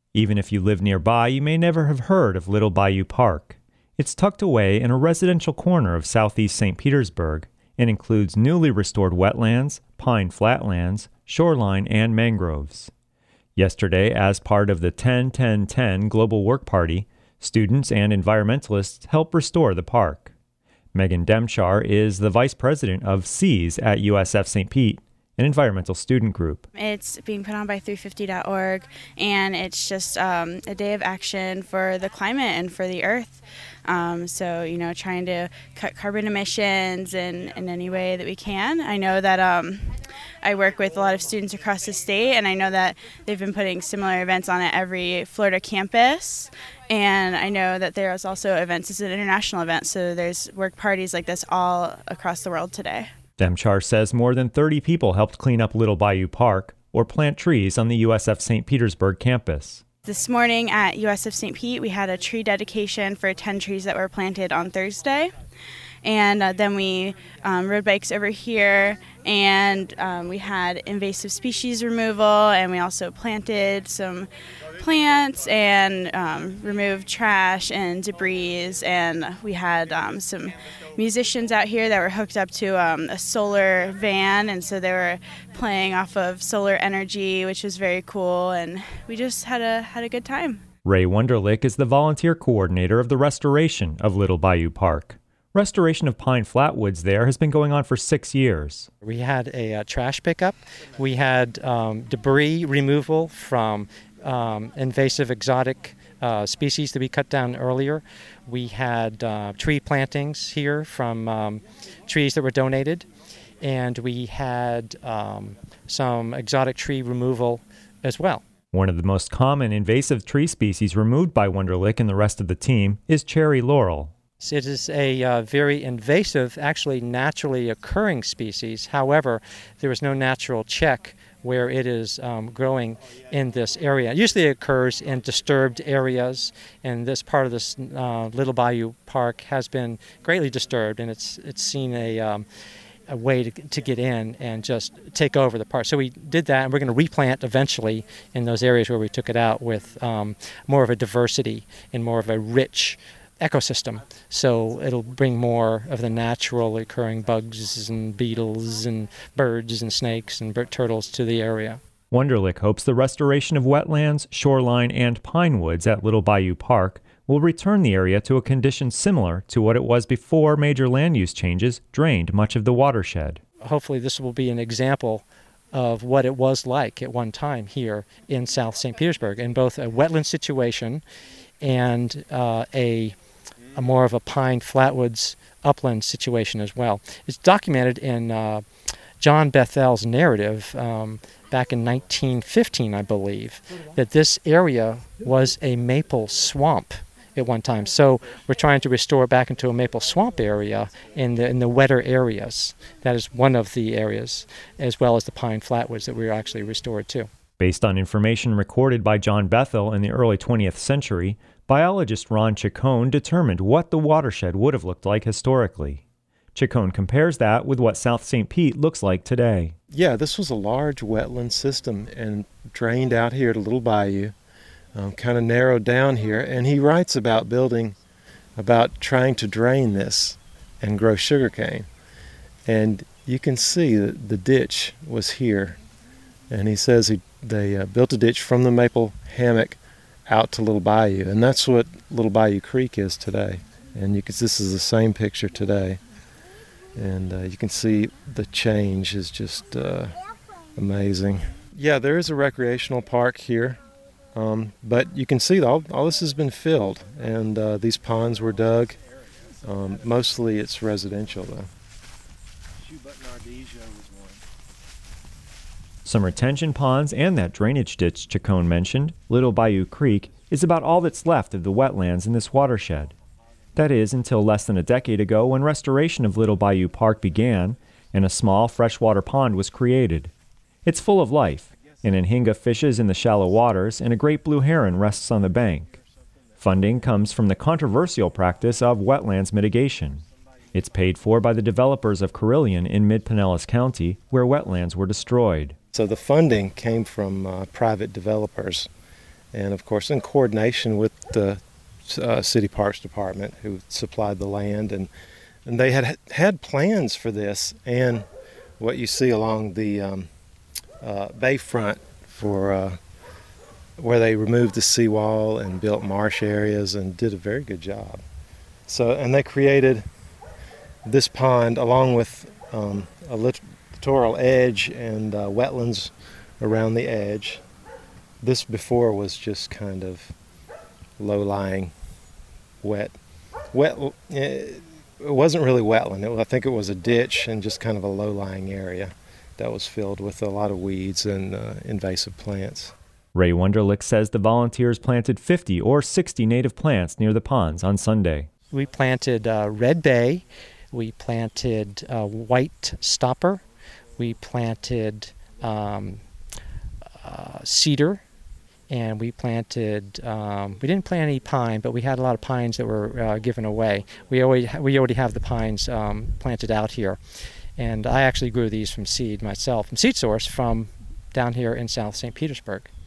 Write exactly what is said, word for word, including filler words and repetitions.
Even if you live nearby, you may never have heard of Little Bayou Park. It's tucked away in a residential corner of southeast Saint Petersburg and includes newly restored wetlands, pine flatlands, shoreline, and mangroves. Yesterday, as part of the ten ten ten Global Work Party, students and environmentalists helped restore the park. Megan Demchar is the vice president of SEAS at U S F Saint Pete, an environmental student group. It's being put on by three fifty dot org, and it's just um, a day of action for the climate and for the earth. Um, so, you know, trying to cut carbon emissions in, in any way that we can. I know that um, I work with a lot of students across the state, and I know that they've been putting similar events on at every Florida campus. And I know that there's also events, it's an international event, so there's work parties like this all across the world today. Demchar says more than thirty people helped clean up Little Bayou Park or plant trees on the U S F Saint Petersburg campus. This morning at U S F Saint Pete, we had a tree dedication for ten trees that were planted on Thursday. And uh, then we um, rode bikes over here, and um, we had invasive species removal, and we also planted some plants and um, removed trash and debris. And we had um, some musicians out here that were hooked up to um, a solar van, and so they were playing off of solar energy, which was very cool. And we just had a had a good time. Ray Wunderlich is the volunteer coordinator of the restoration of Little Bayou Park. Restoration of pine flatwoods there has been going on for six years. We had a, a trash pickup. We had um, debris removal from um, invasive exotic uh, species that we cut down earlier. We had uh, tree plantings here from um, trees that were donated. And we had um, some exotic tree removal as well. One of the most common invasive tree species removed by Wunderlich and the rest of the team is cherry laurel. It is a uh, very invasive, actually naturally occurring species. However, there is no natural check where it is um, growing in this area. Usually it occurs in disturbed areas, and this part of this uh, Little Bayou Park has been greatly disturbed, and it's it's seen a um, a way to, to get in and just take over the park. So we did that, and we're going to replant eventually in those areas where we took it out with um, more of a diversity and more of a rich ecosystem. So it'll bring more of the natural occurring bugs and beetles and birds and snakes and bird turtles to the area. Wunderlich hopes the restoration of wetlands, shoreline, and pine woods at Little Bayou Park will return the area to a condition similar to what it was before major land use changes drained much of the watershed. Hopefully this will be an example of what it was like at one time here in South Saint Petersburg, in both a wetland situation and uh, a A more of a pine flatwoods upland situation as well. It's documented in uh, John Bethel's narrative um, back in nineteen fifteen, I believe, that this area was a maple swamp at one time. So we're trying to restore back into a maple swamp area in the in the wetter areas. That is one of the areas, as well as the pine flatwoods that we were actually restored to. Based on information recorded by John Bethel in the early twentieth century, biologist Ron Chacon determined what the watershed would have looked like historically. Chacon compares that with what South Saint Pete looks like today. Yeah, this was a large wetland system and drained out here to Little Bayou, um, kind of narrowed down here. And he writes about building, about trying to drain this and grow sugarcane. And you can see that the ditch was here. And he says he, they uh, built a ditch from the maple hammock out to Little Bayou, and that's what Little Bayou Creek is today. And you can, this is the same picture today, and uh, you can see the change is just uh, amazing. Yeah, there is a recreational park here, um, but you can see all, all this has been filled, and uh, these ponds were dug. Um, mostly it's residential, though. Some retention ponds and that drainage ditch Chacon mentioned, Little Bayou Creek, is about all that's left of the wetlands in this watershed. That is, until less than a decade ago when restoration of Little Bayou Park began and a small freshwater pond was created. It's full of life. An anhinga fishes in the shallow waters and a great blue heron rests on the bank. Funding comes from the controversial practice of wetlands mitigation. It's paid for by the developers of Carilion in Mid-Pinellas County, where wetlands were destroyed. So the funding came from uh, private developers, and of course in coordination with the uh, City Parks Department, who supplied the land, and and they had had plans for this and what you see along the um, uh, bayfront for uh, where they removed the seawall and built marsh areas and did a very good job. So, and they created this pond along with um, a littoral edge and uh, wetlands around the edge. This before was just kind of low-lying, wet, wet. It wasn't really wetland. It, I think it was a ditch and just kind of a low-lying area that was filled with a lot of weeds and uh, invasive plants. Ray Wunderlich says the volunteers planted fifty or sixty native plants near the ponds on Sunday. We planted uh, red bay, we planted uh, white stopper, we planted um, uh, cedar, and we planted, um, we didn't plant any pine, but we had a lot of pines that were uh, given away. We already, we already have the pines um, planted out here. And I actually grew these from seed myself, from Seed Source, from down here in South Saint Petersburg.